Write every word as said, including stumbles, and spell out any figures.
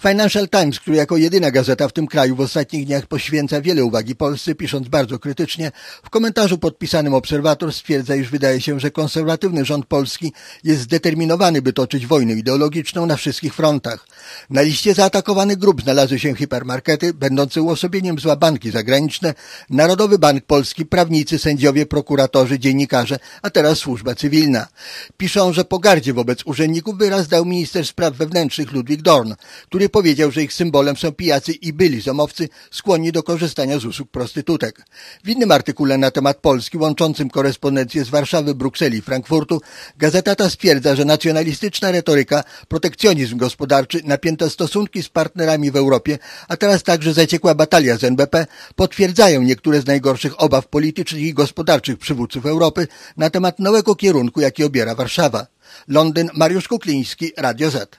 Financial Times, który jako jedyna gazeta w tym kraju w ostatnich dniach poświęca wiele uwagi Polsce, pisząc bardzo krytycznie, w komentarzu podpisanym Obserwator stwierdza, iż wydaje się, że konserwatywny rząd polski jest zdeterminowany, by toczyć wojnę ideologiczną na wszystkich frontach. Na liście zaatakowanych grup znalazły się hipermarkety, będące uosobieniem zła banki zagraniczne, Narodowy Bank Polski, prawnicy, sędziowie, prokuratorzy, dziennikarze, a teraz służba cywilna. Piszą, że pogardzie wobec urzędników wyraz dał minister spraw wewnętrznych Ludwik Dorn, który powiedział, że ich symbolem są pijacy i byli zomowcy skłonni do korzystania z usług prostytutek. W innym artykule na temat Polski, łączącym korespondencję z Warszawy, Brukseli i Frankfurtu, gazeta ta stwierdza, że nacjonalistyczna retoryka, protekcjonizm gospodarczy, napięte stosunki z partnerami w Europie, a teraz także zaciekła batalia z N B P potwierdzają niektóre z najgorszych obaw politycznych i gospodarczych przywódców Europy na temat nowego kierunku, jaki obiera Warszawa. Londyn, Mariusz Kukliński, Radio Z.